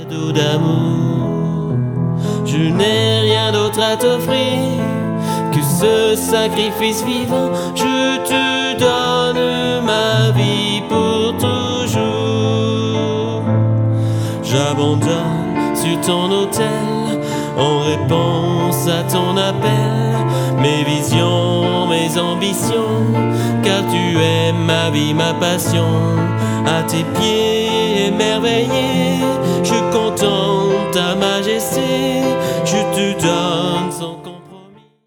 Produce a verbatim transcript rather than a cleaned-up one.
cadeau d'amour. Je n'ai rien d'autre à t'offrir que ce sacrifice vivant. Je te donne ma vie pour toujours. J'abandonne sur ton autel en réponse à ton appel mes visions, mes ambitions, car tu es ma vie, ma passion. À tes pieds émerveillés, je contemple ta majesté, je te donne